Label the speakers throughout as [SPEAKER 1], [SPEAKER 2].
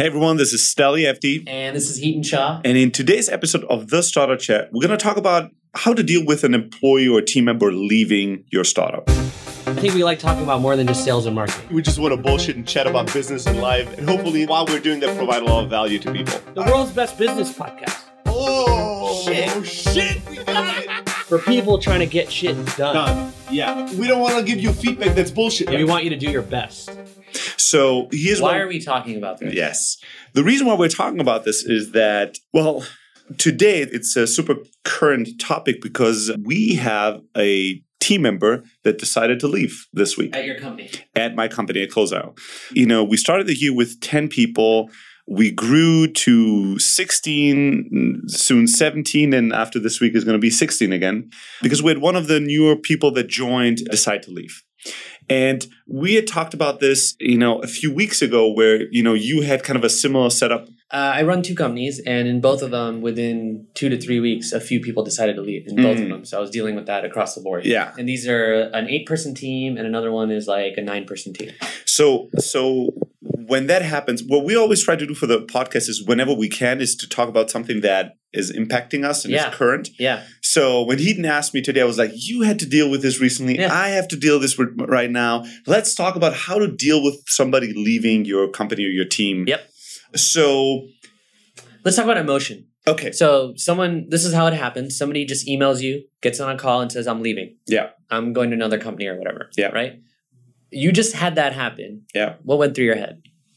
[SPEAKER 1] Hey everyone, this is Stelly FD.
[SPEAKER 2] And this is Heaton Shaw.
[SPEAKER 1] And in today's episode of The Startup Chat, we're going to talk about how to deal with an employee or team member leaving your startup.
[SPEAKER 2] I think we like talking about more than just sales and marketing.
[SPEAKER 1] We just want to bullshit and chat about business and life. And hopefully, while we're doing that, provide a lot of value to people.
[SPEAKER 2] The world's best business podcast.
[SPEAKER 1] Oh, shit. We got it.
[SPEAKER 2] For people trying to get shit done.
[SPEAKER 1] Yeah. We don't want to give you feedback that's bullshit.
[SPEAKER 2] We want you to do your best.
[SPEAKER 1] So here's
[SPEAKER 2] why are we talking about this?
[SPEAKER 1] Yes. The reason why we're talking about this is that, well, today it's a super current topic because we have a team member that decided to leave this week.
[SPEAKER 2] At your company?
[SPEAKER 1] At my company, at Closeout. You know, we started the year with 10 people. We grew to 16, soon 17, and after this week is going to be 16 again because we had one of the newer people that joined decide to leave. And we had talked about this, a few weeks ago where, you had kind of a similar setup.
[SPEAKER 2] I run two companies, and in both of them, within 2 to 3 weeks, a few people decided to leave in both of them. So I was dealing with that across the board.
[SPEAKER 1] Yeah.
[SPEAKER 2] And these are an 8-person team, and another one is like a 9-person team.
[SPEAKER 1] So when that happens, what we always try to do for the podcast is whenever we can is to talk about something that is impacting us and is current.
[SPEAKER 2] Yeah.
[SPEAKER 1] So when Heaton asked me today, I was like, you had to deal with this recently. Yeah. I have to deal with this right now. Let's talk about how to deal with somebody leaving your company or your team.
[SPEAKER 2] Yep.
[SPEAKER 1] So
[SPEAKER 2] let's talk about emotion.
[SPEAKER 1] Okay.
[SPEAKER 2] So this is how it happens. Somebody just emails you, gets on a call and says, I'm leaving.
[SPEAKER 1] Yeah.
[SPEAKER 2] I'm going to another company or whatever.
[SPEAKER 1] Yeah.
[SPEAKER 2] Right? You just had that happen.
[SPEAKER 1] Yeah.
[SPEAKER 2] What went through your head?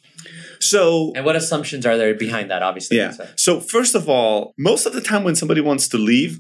[SPEAKER 2] And what assumptions are there behind that, obviously?
[SPEAKER 1] Yeah. So first of all, most of the time when somebody wants to leave,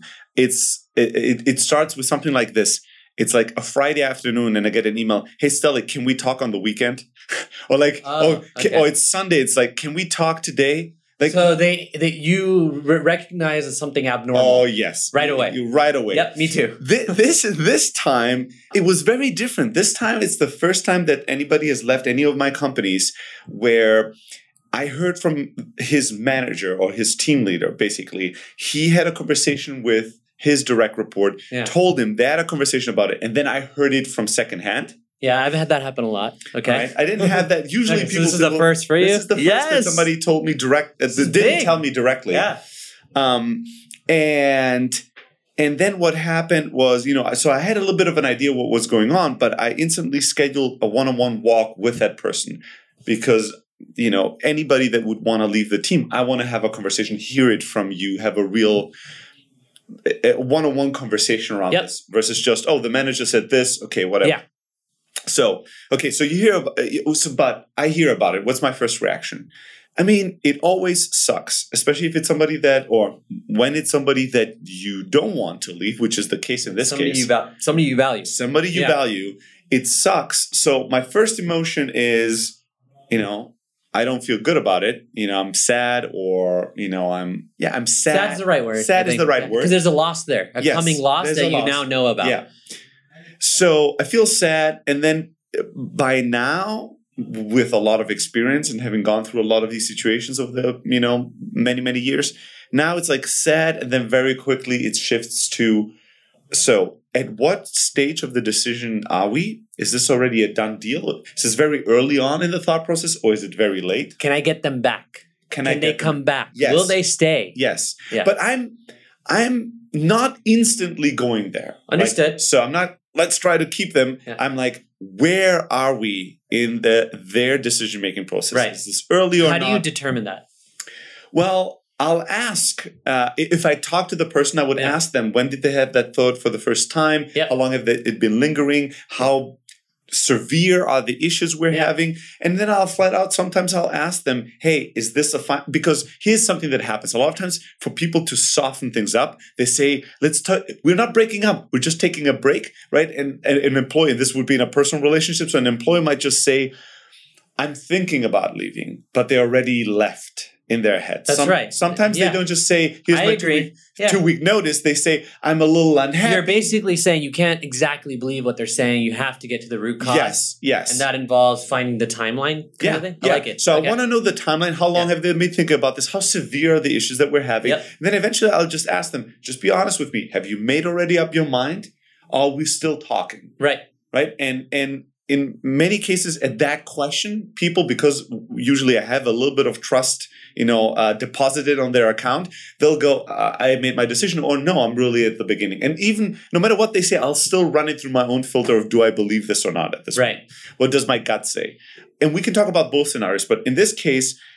[SPEAKER 1] it starts with something like this. It's like a Friday afternoon and I get an email, hey, Stella, can we talk on the weekend? Or like, it's Sunday. It's like, can we talk today? Like,
[SPEAKER 2] so you recognize as something abnormal.
[SPEAKER 1] Oh, yes.
[SPEAKER 2] Right away.
[SPEAKER 1] Right away.
[SPEAKER 2] Yep, me too.
[SPEAKER 1] This time, it was very different. This time, it's the first time that anybody has left any of my companies where I heard from his manager or his team leader, basically. He had a conversation with his direct report, told him they had a conversation about it, and then I heard it from secondhand.
[SPEAKER 2] Yeah, I've had that happen a lot. Okay.
[SPEAKER 1] Right? I didn't have that. Usually people...
[SPEAKER 2] So this is the first for you?
[SPEAKER 1] This is the first that somebody told me didn't tell me directly.
[SPEAKER 2] Yeah.
[SPEAKER 1] And then what happened was, so I had a little bit of an idea what was going on, but I instantly scheduled a one-on-one walk with that person because, anybody that would want to leave the team, I want to have a conversation, hear it from you, have a real... a one-on-one conversation around this versus just, the manager said this, okay, whatever.
[SPEAKER 2] Yeah.
[SPEAKER 1] So you hear about but I hear about it. What's my first reaction? I mean, it always sucks, especially if it's somebody when it's somebody that you don't want to leave, which is the case in this case.
[SPEAKER 2] Somebody you value.
[SPEAKER 1] Somebody you value. It sucks. So my first emotion is, I don't feel good about it. I'm sad or, I'm sad.
[SPEAKER 2] Sad is the right word.
[SPEAKER 1] Sad is the right word.
[SPEAKER 2] Because there's a loss there. A coming loss that you now know about.
[SPEAKER 1] Yeah. So I feel sad. And then by now, with a lot of experience and having gone through a lot of these situations over the, many, many years, now it's like sad. And then very quickly it shifts to, so at what stage of the decision are we? Is this already a done deal? Is this very early on in the thought process or is it very late?
[SPEAKER 2] Can I get them back? Can they come back?
[SPEAKER 1] Yes.
[SPEAKER 2] Will they stay?
[SPEAKER 1] Yes.
[SPEAKER 2] Yeah.
[SPEAKER 1] But I'm not instantly going there.
[SPEAKER 2] Understood.
[SPEAKER 1] Right? So I'm not, let's try to keep them. Yeah. I'm like, where are we in their decision-making process?
[SPEAKER 2] Right.
[SPEAKER 1] Is this early or not?
[SPEAKER 2] How do you determine that?
[SPEAKER 1] Well, I'll ask. If I talk to the person, I would ask them, when did they have that thought for the first time?
[SPEAKER 2] Yep.
[SPEAKER 1] How long have it been lingering? How severe are the issues we're having? And then sometimes I'll ask them, hey, is this because here's something that happens. A lot of times for people to soften things up, they say, we're not breaking up. We're just taking a break, right? And an employee, and this would be in a personal relationship. So an employee might just say, I'm thinking about leaving, but they already left in their head.
[SPEAKER 2] That's right.
[SPEAKER 1] Sometimes they don't just say, here's my 2-week notice. They say, I'm a little unhappy.
[SPEAKER 2] You're basically saying you can't exactly believe what they're saying. You have to get to the root cause.
[SPEAKER 1] Yes.
[SPEAKER 2] And that involves finding the timeline kind of thing. I like it.
[SPEAKER 1] So I want to know the timeline. How long have they been thinking about this? How severe are the issues that we're having?
[SPEAKER 2] Yep.
[SPEAKER 1] And then eventually I'll just ask them, just be honest with me. Have you made already up your mind? Are we still talking?
[SPEAKER 2] Right.
[SPEAKER 1] Right. And in many cases at that question, people, because usually I have a little bit of trust, deposited on their account, they'll go, I made my decision, or no, I'm really at the beginning. And even no matter what they say, I'll still run it through my own filter of, do I believe this or not at this point? What does my gut say? And we can talk about both scenarios, but in this case,